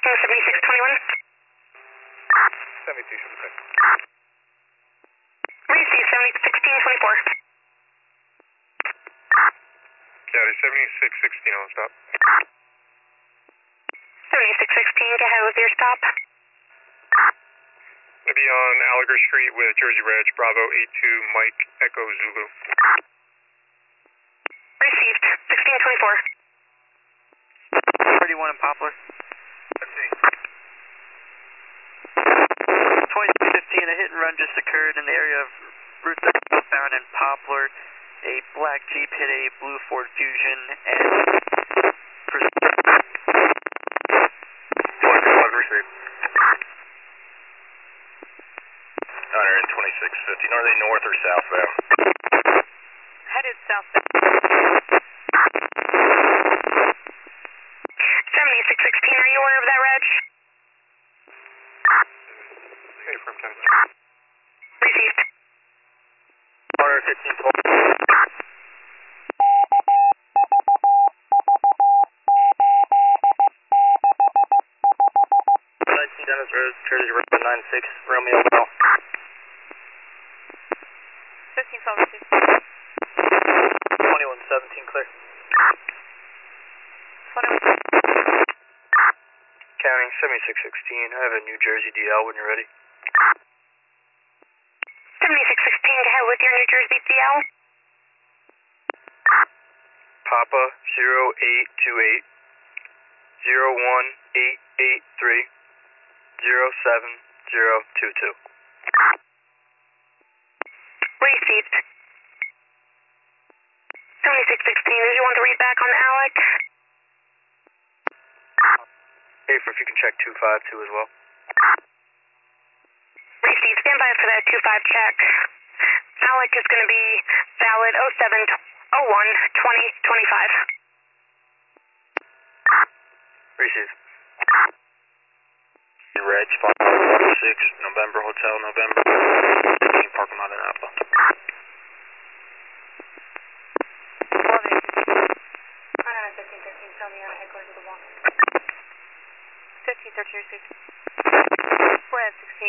checking 7621. 72 should be good. Receive 761624. County 7616 on stop. 7616, go ahead with your stop. Gonna be on Alligator Street with Jersey Reg, Bravo 82, Mike, Echo Zulu. Received 1624. 31 in Poplar. Let's see. 2215, a hit and run just occurred in the area of Route 30 southbound in Poplar. A black Jeep hit a blue Ford Fusion and... 21 received. Hunter in 2650. Are they north or southbound? Headed southbound. 7616, are you aware of that, Reg? Hey, from 10. Received. Hunter 1512. 19 Dennis Road, Jersey Road 96, Romeo Bell. 1512. 2117, clear. 21. County 7616. I have a New Jersey DL when you're ready. 7616, go ahead with your New Jersey DL. Papa 0828 01883 07022. Received. 7616, did you want to read back on Alec? Hey, if you can check 252 as well. Received. Stand by for that 25 check. Alec is going to be valid 07/01/2025. Receive. Reg 546, November Hotel, November. Parking lot in Apple. 1513, tell me on headquarters of the wall. 1513 received. We're at 16.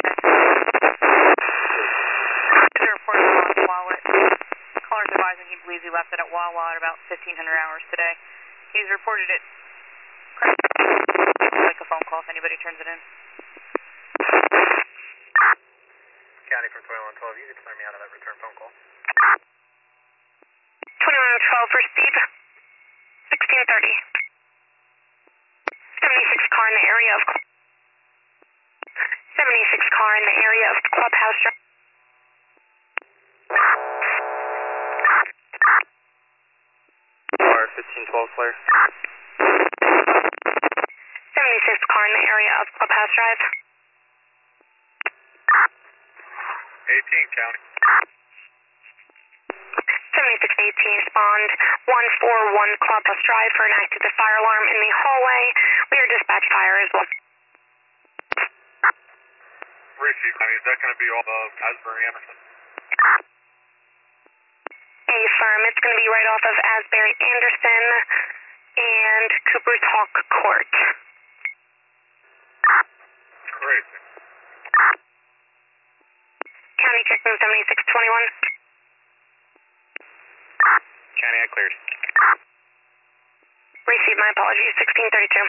He's reported on Wawa. Caller's advising he believes he left it at Wawa at about 1500 hours today. He's reported it. Like a phone call if anybody turns it in. County from 2112, you can clear me out of that return phone call. 2112 for Steve. 1630. 76 car in the area of 76 car in the area of Clubhouse Drive. Car 1512 clear. 76 car in the area of Clubhouse Drive. 18 County. 7618, respond 141 Clubhouse Drive for an active fire alarm in the hallway. We are dispatch fire as well. Receive, County. Is that going to be all of Asbury Anderson? Affirm, it's going to be right off of Asbury Anderson and Cooper's Hawk Court. Great. County checking 7621. County, I cleared. Receive, my apologies, 1632.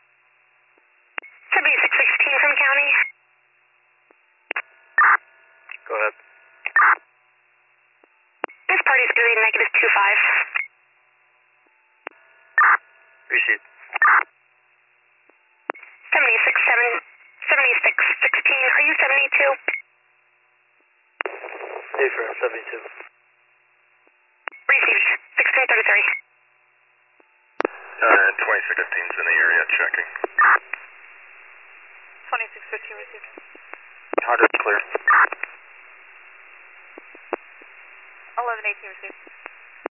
7616 from County. Go ahead. This party's going to be negative 25. Receive. 7616, are you 72? Hey, for 72. Received, 1633. 2615's in the area checking. 2615 received. 100 clear. 1118 received.